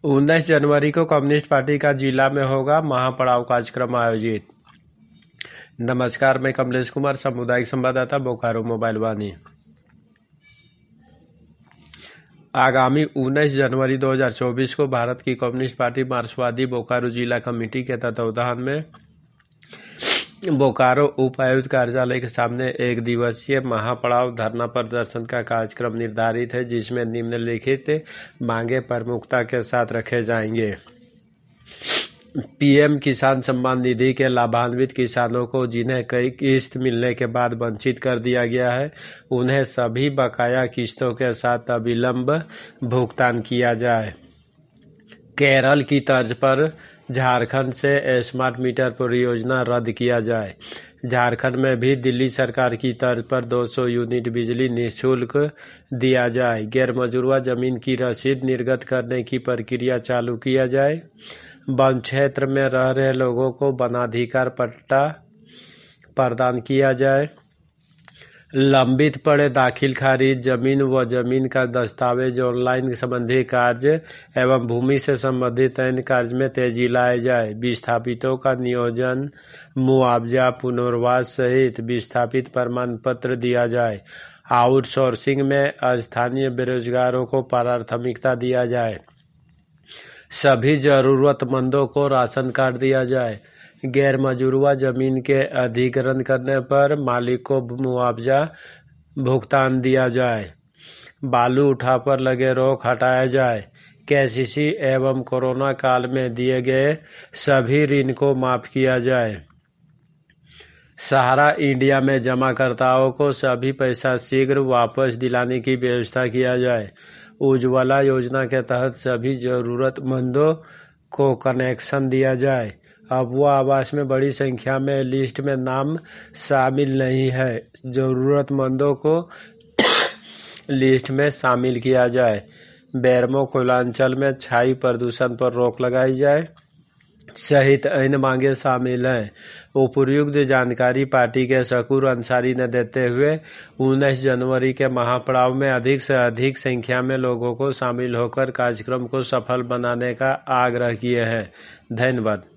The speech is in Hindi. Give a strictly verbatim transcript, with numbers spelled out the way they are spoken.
उन्नीस जनवरी को कम्युनिस्ट पार्टी का जिला में होगा महापड़ाव कार्यक्रम आयोजित। नमस्कार, मैं कमलेश कुमार, सामुदायिक संवाददाता, बोकारो मोबाइल वाणी। आगामी उन्नीस जनवरी दो हज़ार चौबीस को भारत की कम्युनिस्ट पार्टी मार्क्सवादी बोकारो जिला कमेटी के तत्वावधान में बोकारो उपायुक्त कार्यालय के सामने एक दिवसीय महापड़ाव धरना प्रदर्शन का कार्यक्रम निर्धारित है, जिसमें निम्नलिखित मांगे प्रमुखता के साथ रखे जाएंगे। पीएम किसान सम्मान निधि के लाभान्वित किसानों को जिन्हें कई किस्त मिलने के बाद वंचित कर दिया गया है, उन्हें सभी बकाया किस्तों के साथ अविलंब भुगतान किया जाए। केरल की तर्ज पर झारखंड से स्मार्ट मीटर परियोजना रद्द किया जाए। झारखंड में भी दिल्ली सरकार की तर्ज पर दो सौ यूनिट बिजली निःशुल्क दिया जाए। गैर मजरूआ जमीन की रसीद निर्गत करने की प्रक्रिया चालू किया जाए। वन क्षेत्र में रह रहे लोगों को वनाधिकार पट्टा प्रदान किया जाए। लंबित पड़े दाखिल खारिज जमीन व जमीन का दस्तावेज ऑनलाइन संबंधी कार्य एवं भूमि से संबंधित अन्य कार्य में तेजी लाए जाए। विस्थापितों का नियोजन, मुआवजा, पुनर्वास सहित विस्थापित प्रमाण पत्र दिया जाए। आउटसोर्सिंग में स्थानीय बेरोजगारों को प्राथमिकता दिया जाए। सभी जरूरतमंदों को राशन कार्ड दिया जाए। गैर मजरूआ जमीन के अधिग्रहण करने पर मालिक को मुआवजा भुगतान दिया जाए। बालू उठा पर लगे रोक हटाया जाए। केसीसी एवं कोरोना काल में दिए गए सभी ऋण को माफ किया जाए। सहारा इंडिया में जमाकर्ताओं को सभी पैसा शीघ्र वापस दिलाने की व्यवस्था किया जाए। उज्ज्वला योजना के तहत सभी जरूरतमंदों को कनेक्शन दिया जाए। अबुआ आवास में बड़ी संख्या में लिस्ट में नाम शामिल नहीं है, जरूरतमंदों को लिस्ट में शामिल किया जाए। बेरमो कोयलांचल में छाई प्रदूषण पर रोक लगाई जाए सहित अन्य मांगे शामिल हैं। उपर्युक्त जानकारी पार्टी के शकूर अंसारी ने देते हुए उन्नीस जनवरी के महापड़ाव में अधिक से अधिक संख्या में लोगों को शामिल होकर कार्यक्रम को सफल बनाने का आग्रह किए हैं। धन्यवाद।